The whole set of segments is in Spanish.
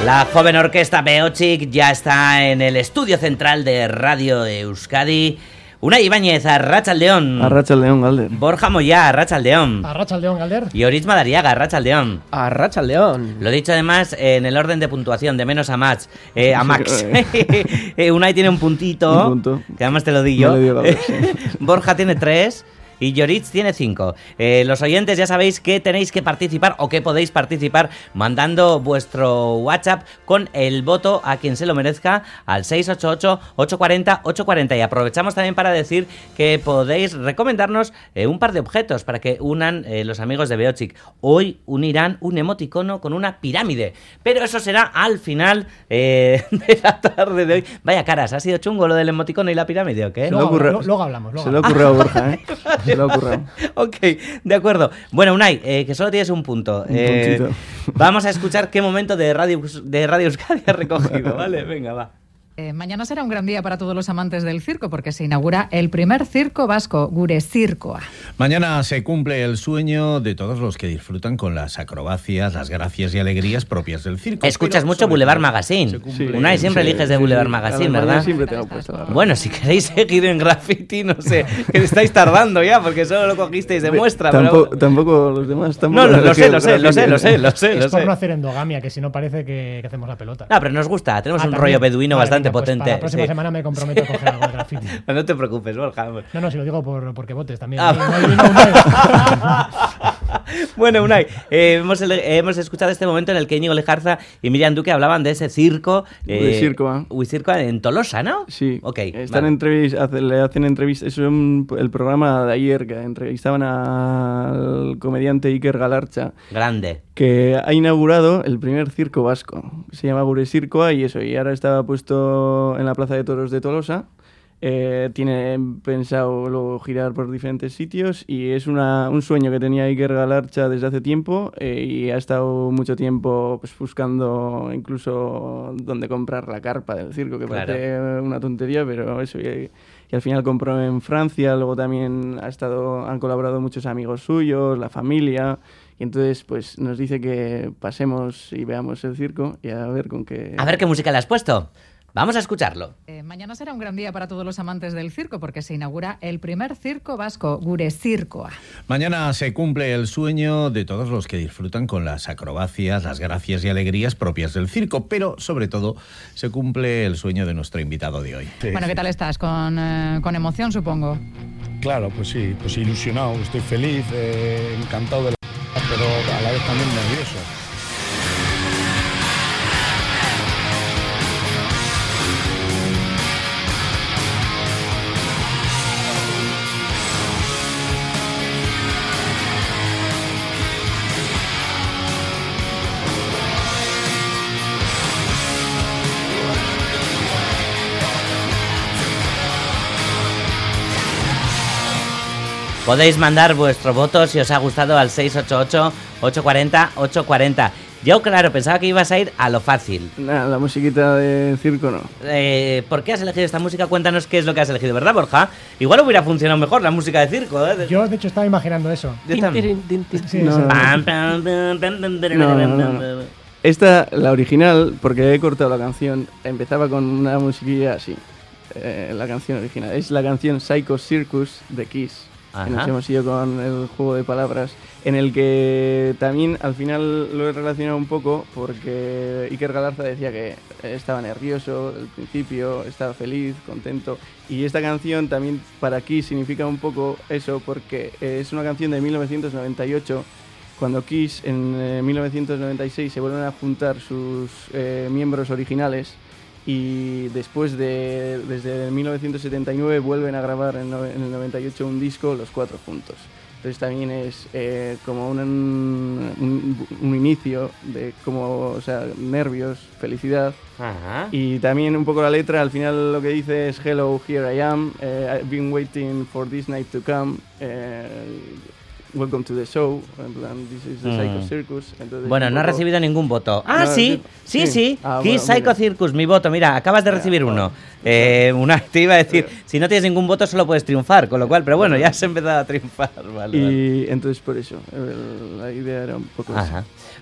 La joven orquesta Beochik ya está en el estudio central de Radio Euskadi. Unai Ibáñez, Arratsaldeon. Arratsaldeon, Galder. Borja Moyá, Arratsaldeon. Arratsaldeon, Galder. Y Oritz Madariaga, Arratsaldeon. Arratsaldeon. Lo he dicho además en el orden de puntuación, de menos a Max. A Max. Unai tiene un puntito. Un punto. Que además te lo di yo. No le digo, sí. Borja tiene 3. Y Yoritz tiene 5. Los oyentes ya sabéis que tenéis que participar o que podéis participar mandando vuestro WhatsApp con el voto a quien se lo merezca al 688-840-840. Y aprovechamos también para decir que podéis recomendarnos un par de objetos para que unan los amigos de Beochik. Hoy unirán un emoticono con una pirámide. Pero eso será al final de la tarde de hoy. Vaya caras, ¿ha sido chungo lo del emoticono y la pirámide o qué? Luego hablamos. Se le ocurrió a Borja, ¿eh? Se le ha ocurrido. Ok, de acuerdo. Bueno, Unai, que solo tienes un punto. Un puntito. Vamos a escuchar qué momento de Radio Euskadi has recogido, ¿vale? Venga, va. Mañana será un gran día para todos los amantes del circo porque se inaugura el primer circo vasco, Gure Zirkoa. Mañana se cumple el sueño de todos los que disfrutan con las acrobacias, las gracias y alegrías propias del circo. Escuchas mucho Boulevard Magazine. Sí, Unai, siempre eliges de Boulevard Magazine, ¿verdad? Siempre tengo puesto la radio. Bueno, si queréis seguir en Graffiti, no sé, que estáis tardando ya, porque solo lo cogisteis de muestra. Tampoco los demás. No, lo sé. Es por no hacer endogamia, que si no parece que hacemos la pelota. No, pero nos gusta, tenemos un también. rollo beduino Vale, bastante venga, pues potente. para la próxima semana me comprometo a coger algo de Graffiti. No te preocupes, Borja. No, si lo digo porque votes también. Bueno, Unai, hemos escuchado este momento en el que Íñigo Lejarza y Miriam Duque hablaban de ese circo. Uizirkoa en Tolosa, ¿no? Sí. Ok. Están le hacen entrevistas. Eso es el programa de ayer, que entrevistaban al comediante Iker Galarcha. Grande. Que ha inaugurado el primer circo vasco. Se llama Gure Zirkoa y ahora está puesto en la Plaza de Toros de Tolosa. Tiene pensado luego girar por diferentes sitios y es un sueño que tenía Iker Galarcha desde hace tiempo y ha estado mucho tiempo pues, buscando incluso dónde comprar la carpa del circo, que parece una tontería, pero eso. Y al final compró en Francia, luego también han colaborado muchos amigos suyos, la familia. Y entonces, pues, nos dice que pasemos y veamos el circo y a ver con qué... A ver qué música le has puesto. Vamos a escucharlo. Mañana será un gran día para todos los amantes del circo porque se inaugura el primer circo vasco, Gure Zirkoa. Mañana se cumple el sueño de todos los que disfrutan con las acrobacias, las gracias y alegrías propias del circo, pero sobre todo se cumple el sueño de nuestro invitado de hoy. Sí. Bueno, ¿qué tal estás? Con emoción, supongo. Claro, pues sí, pues ilusionado, estoy feliz, encantado de la... pero a la vez también nervioso. Podéis mandar vuestro voto si os ha gustado al 688-840-840. Yo, claro, pensaba que ibas a ir a lo fácil. Nah, la musiquita de circo no. ¿Por qué has elegido esta música? Cuéntanos qué es lo que has elegido, ¿verdad, Borja? Igual hubiera funcionado mejor la música de circo, ¿eh? Yo, de hecho, estaba imaginando eso. Esta, la original, porque he cortado la canción, empezaba con una musiquilla así. La canción original. Es la canción Psycho Circus de Kiss. Nos hemos ido con el juego de palabras, en el que también al final lo he relacionado un poco porque Iker Galarza decía que estaba nervioso al principio, estaba feliz, contento, y esta canción también para Kiss significa un poco eso porque es una canción de 1998, cuando Kiss en 1996 se vuelven a juntar sus miembros originales. Y después desde 1979 vuelven a grabar en el 98 un disco, los 4 juntos. Entonces también es como un inicio de nervios, felicidad. Ajá. Y también un poco la letra, al final lo que dice es Hello, here I am, I've been waiting for this night to come. Welcome to the show, en plan, this is the Psycho Circus. Entonces, bueno, no ha recibido ningún voto. Ah, No, sí. Ah, Kiss bueno, Psycho Circus, mi voto. Mira, acabas de recibir uno. Te iba a decir, si no tienes ningún voto solo puedes triunfar, con lo cual, pero bueno, ya has empezado a triunfar. Vale. Y entonces por eso, la idea era un poco Ajá. así.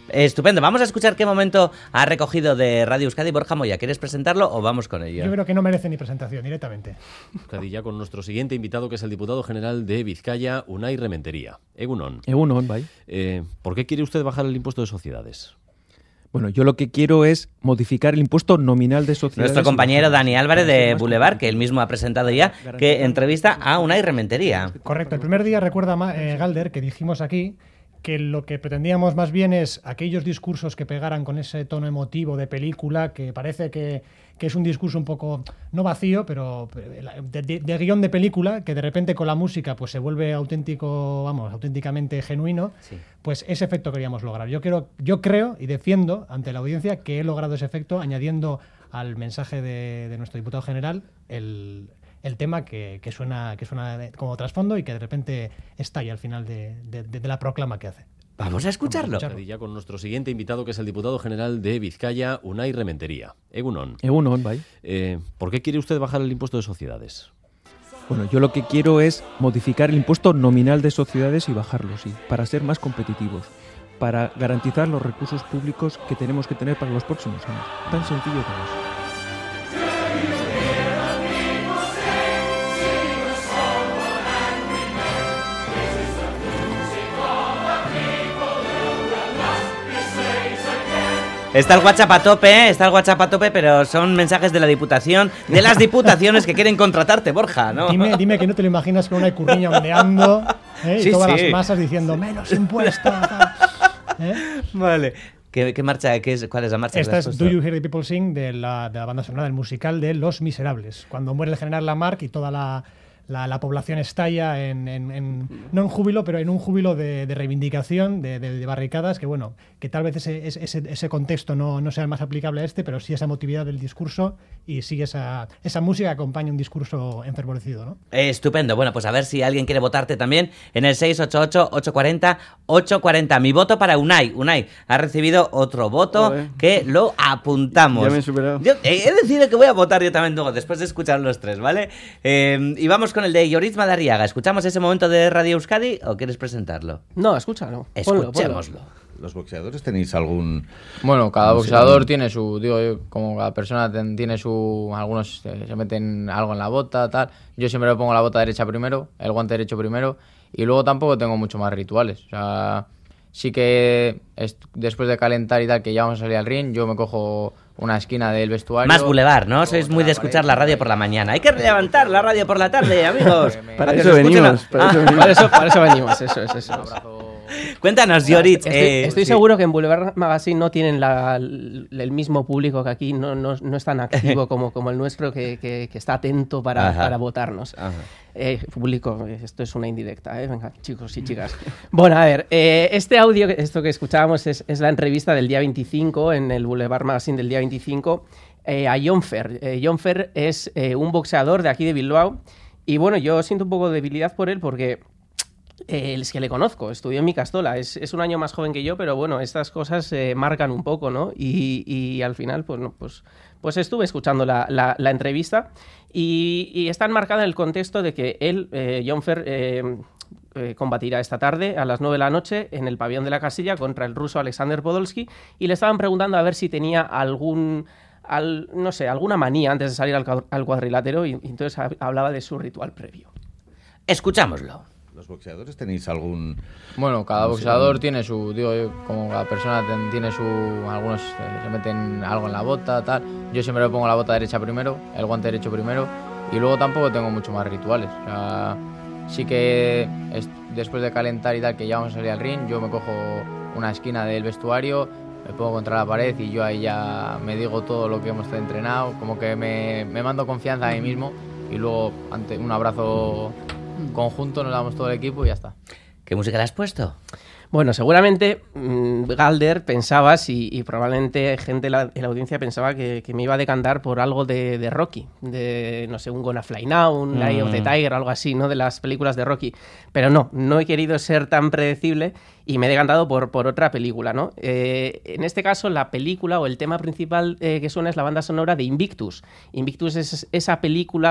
Estupendo. Vamos a escuchar qué momento ha recogido de Radio Euskadi Borja Moya. ¿Quieres presentarlo o vamos con ello? Yo creo que no merece ni presentación, directamente. Euskadi ya con nuestro siguiente invitado, que es el diputado general de Vizcaya, Unai Rementería. Egunon. Egunon, bai. ¿Por qué quiere usted bajar el impuesto de sociedades? Bueno, yo lo que quiero es modificar el impuesto nominal de sociedades. Nuestro compañero Dani Álvarez de Boulevard, que él mismo ha presentado ya, que entrevista a Unai Rementería. Correcto. El primer día, recuerda Galder, que dijimos aquí que lo que pretendíamos más bien es aquellos discursos que pegaran con ese tono emotivo de película, que parece que es un discurso un poco, no vacío, pero de guión de película, que de repente con la música pues se vuelve auténticamente genuino. Sí. Pues ese efecto queríamos lograr. Yo creo y defiendo ante la audiencia que he logrado ese efecto añadiendo al mensaje de nuestro diputado general el tema que suena como trasfondo y que de repente estalla al final de la proclama que hace. Vamos a escucharlo. Ya con nuestro siguiente invitado, que es el diputado general de Vizcaya, Unai Rementería. Egunon. Egunon, bai. ¿Por qué quiere usted bajar el impuesto de sociedades? Bueno, yo lo que quiero es modificar el impuesto nominal de sociedades y bajarlo, sí, para ser más competitivos, para garantizar los recursos públicos que tenemos que tener para los próximos años. Tan sencillo como eso. Está el WhatsApp a tope, pero son mensajes de la Diputación, de las diputaciones que quieren contratarte, Borja, ¿no? Dime que no te lo imaginas con una icurriña ondeando, y todas las masas diciendo menos impuestos. Vale. ¿Qué marcha? ¿Cuál es la marcha? Esta es Do You Hear the People Sing, de la banda sonora del musical de Los Miserables. Cuando muere el general Lamarck y toda la población estalla no en júbilo, pero en un júbilo de reivindicación, de barricadas, que tal vez ese contexto no sea el más aplicable a pero sí esa emotividad del discurso y sí esa música que acompaña un discurso enfervorecido, ¿no? Estupendo. Bueno, pues a ver si alguien quiere votarte también en el 688-840-840. Mi voto para Unai. Unai ha recibido otro voto que lo apuntamos. Ya me he superado. Yo he decidido que voy a votar yo también luego, después de escuchar los tres, ¿vale? Y vamos con el de Lloris Madariaga. ¿Escuchamos ese momento de Radio Euskadi o quieres presentarlo? No, escúchalo. Escuchémoslo. ¿Los boxeadores tenéis algún...? Bueno, cada boxeador tiene su... como cada persona tiene su... Algunos se meten algo en la bota, tal. Yo siempre me pongo la bota derecha primero, el guante derecho primero, y luego tampoco tengo mucho más rituales. O sea, sí que después de calentar y tal, que ya vamos a salir al ring, yo me cojo una esquina del vestuario. Más Boulevard, ¿no? Sois muy de escuchar la radio por la mañana. Hay que levantar la radio por la tarde, amigos. Para eso venimos. Para eso venimos, eso es. Un abrazo. Cuéntanos, Lloris. Estoy seguro que en Boulevard Magazine no tienen el mismo público que aquí, no es tan activo como el nuestro, que está atento para votarnos. Público, esto es una indirecta, venga, chicos y chicas. Bueno, a ver, este audio, esto que escuchábamos es la entrevista del día 25, en el Boulevard Magazine del día 25, a Jon Fer. Jon Fer es un boxeador de aquí de Bilbao, y bueno, yo siento un poco de debilidad por él porque... es que le conozco, estudió en mi Castola, es un año más joven que yo, pero bueno, estas cosas marcan un poco, ¿no? Y al final, pues estuve escuchando la entrevista y está enmarcada en el contexto de que él, Jon Fer, combatirá esta tarde a las 9 de la noche en el pabellón de la Casilla contra el ruso Alexander Podolski, y le estaban preguntando a ver si tenía alguna manía antes de salir al cuadrilátero, y entonces hablaba de su ritual previo. Escuchámoslo. ¿Los boxeadores tenéis algún...? Bueno, cada boxeador tiene su... como cada persona tiene su... Algunos se meten algo en la bota, tal. Yo siempre me pongo la bota derecha primero, el guante derecho primero, y luego tampoco tengo mucho más rituales. O sea, sí que después de calentar y tal, que ya vamos a salir al ring, yo me cojo una esquina del vestuario, me pongo contra la pared y yo ahí ya me digo todo lo que hemos entrenado, como que me mando confianza a mí mismo, y luego ante un abrazo conjunto nos damos todo el equipo y ya está. ¿Qué música le has puesto? Bueno, seguramente Galder pensabas y probablemente gente en la audiencia pensaba que me iba a decantar por algo de Rocky, de, no sé, un Gonna Fly Now, un Eye of the Tiger, algo así, ¿no? De las películas de Rocky. Pero no he querido ser tan predecible y me he decantado por otra película, ¿no? En este caso, la película o el tema principal que suena es la banda sonora de Invictus. Invictus es esa película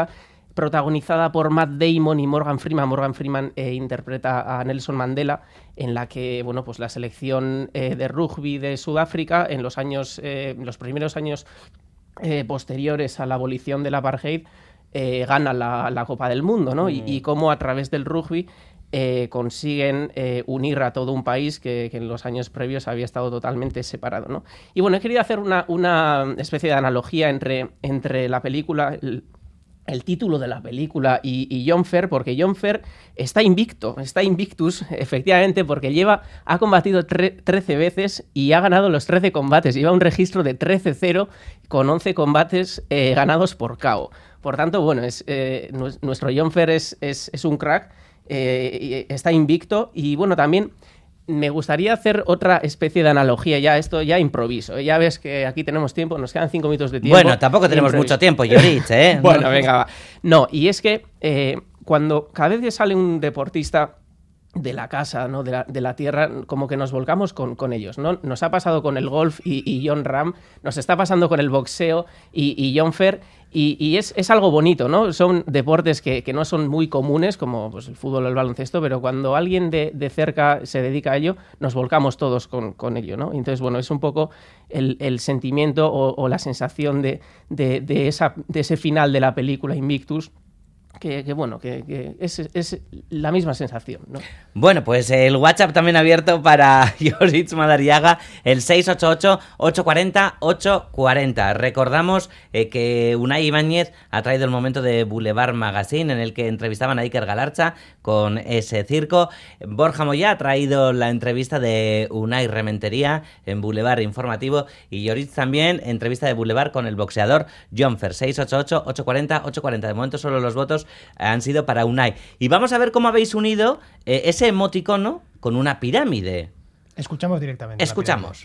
protagonizada por Matt Damon y Morgan Freeman. Morgan Freeman interpreta a Nelson Mandela, en la que bueno, pues la selección de rugby de Sudáfrica en los primeros años posteriores a la abolición del apartheid gana la Copa del Mundo, ¿no? Y cómo a través del rugby consiguen unir a todo un país que en los años previos había estado totalmente separado, ¿no? Y bueno, he querido hacer una especie de analogía entre la película, el título de la película y John Fer, porque John Fer está invictus, efectivamente, porque ha combatido 13 veces y ha ganado los 13 combates. Lleva un registro de 13-0 con 11 combates ganados por KO. Por tanto, bueno, nuestro John Fer es un crack, está invicto y, bueno, también me gustaría hacer otra especie de analogía, esto ya improviso. Ya ves que aquí tenemos tiempo, nos quedan 5 minutos de tiempo. Bueno, tampoco tenemos mucho tiempo, Llorich, ¿eh? Bueno, venga, va. No, y es que cuando cada vez que sale un deportista de la casa, ¿no? de la tierra, como que nos volcamos con ellos, ¿no? Nos ha pasado con el golf y John Ram, nos está pasando con el boxeo y John Fer, y es algo bonito, ¿no? Son deportes que no son muy comunes, como pues, el fútbol o el baloncesto, pero cuando alguien de cerca se dedica a ello, nos volcamos todos con ello, ¿no? Entonces, bueno, es un poco el sentimiento o la sensación de ese final de la película Invictus, que es la misma sensación, ¿no? Bueno, pues el WhatsApp también abierto para Llorich Madariaga, el 688-840-840. Recordamos que Unai Ibáñez ha traído el momento de Boulevard Magazine, en el que entrevistaban a Iker Galarza con ese circo. Borja Moya ha traído la entrevista de Unai Rementería en Boulevard Informativo, y Llorich también, entrevista de Boulevard con el boxeador John Fer. 688-840-840. De momento solo los votos han sido para Unai. Y vamos a ver cómo habéis unido ese emoticono con una pirámide. Escuchamos directamente. Escuchamos.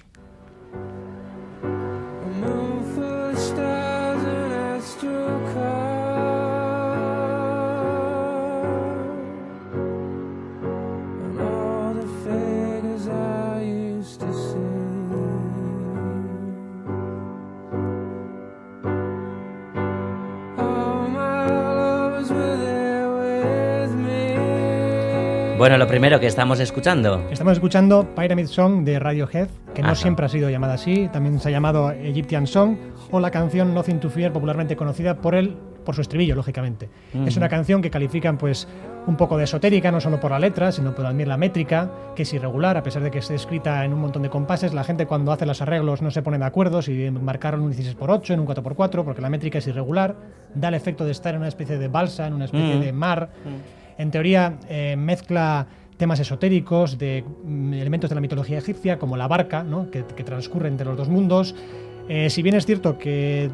Bueno, lo primero que estamos escuchando. Estamos escuchando Pyramid Song de Radiohead, que no siempre ha sido llamada así, también se ha llamado Egyptian Song, o la canción Nothing to Fear, popularmente conocida por su estribillo, lógicamente. Es una canción que califican pues un poco de esotérica, no solo por la letra, sino por también la métrica, que es irregular, a pesar de que esté escrita en un montón de compases. La gente cuando hace los arreglos no se pone de acuerdo si marcaron un 16x8, en un 4x4, porque la métrica es irregular, da el efecto de estar en una especie de balsa, en una especie de mar. En teoría mezcla temas esotéricos de elementos de la mitología egipcia, como la barca, ¿no? que transcurre entre los dos mundos. Si bien es cierto que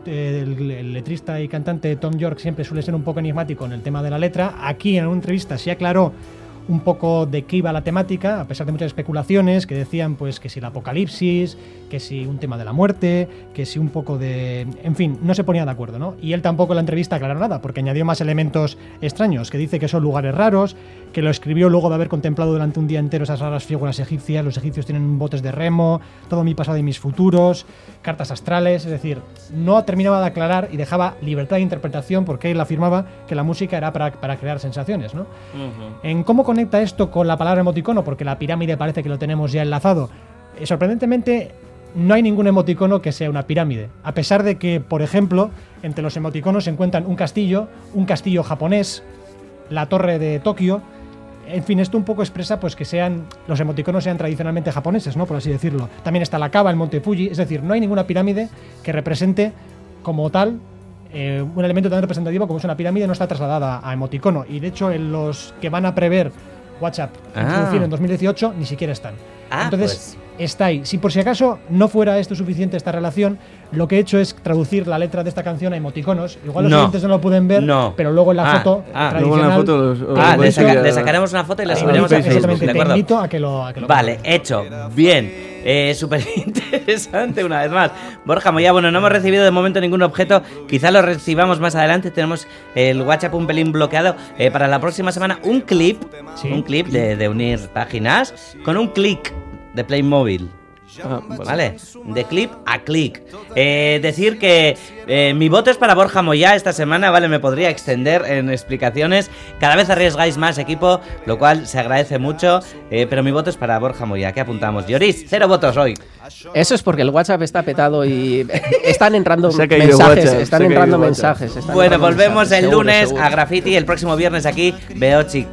el letrista y cantante Tom York siempre suele ser un poco enigmático en el tema de la letra, aquí en una entrevista se aclaró un poco de qué iba la temática, a pesar de muchas especulaciones que decían pues que si el apocalipsis, que si un tema de la muerte, que si un poco de... En fin, no se ponía de acuerdo, ¿no? Y él tampoco en la entrevista aclaró nada, porque añadió más elementos extraños, que dice que son lugares raros, que lo escribió luego de haber contemplado durante un día entero esas raras figuras egipcias. Los egipcios tienen botes de remo, todo mi pasado y mis futuros, cartas astrales, es decir, no terminaba de aclarar y dejaba libertad de interpretación, porque él afirmaba que la música era para crear sensaciones, ¿no? En cómo conecta esto con la palabra emoticono, porque la pirámide parece que lo tenemos ya enlazado. Sorprendentemente, no hay ningún emoticono que sea una pirámide, a pesar de que, por ejemplo, entre los emoticonos se encuentran un castillo japonés, la torre de Tokio. En fin, esto un poco expresa pues que los emoticonos sean tradicionalmente japoneses, ¿no? Por así decirlo. También está la cava, el monte Fuji, es decir, no hay ninguna pirámide que represente como tal un elemento tan representativo como es una pirámide, no está trasladada a emoticono, y de hecho en los que van a prever WhatsApp introducir en 2018 ni siquiera están. Entonces está ahí. Si por si acaso no fuera esto suficiente, esta relación, lo que he hecho es traducir la letra de esta canción a emoticonos. Igual los oyentes no lo pueden ver, pero luego en la foto tradicional... le sacaremos una foto y la subiremos a Facebook. Exactamente, te invito a que lo vale, hecho. Bien. Súper interesante una vez más. Borja Moya, bueno, no hemos recibido de momento ningún objeto, quizá lo recibamos más adelante. Tenemos el WhatsApp un pelín bloqueado. Para la próxima semana un clip de unir páginas con un clic de Playmobil. Vale, de clip a clic. Decir que mi voto es para Borja Moyá esta semana, vale, me podría extender en explicaciones. Cada vez arriesgáis más, equipo, lo cual se agradece mucho, pero mi voto es para Borja Moyá. ¿Qué apuntamos? Lloris, 0 votos hoy. Eso es porque el WhatsApp está petado y están entrando mensajes. Bueno, volvemos el lunes a Graffiti, el próximo viernes aquí, Beochic.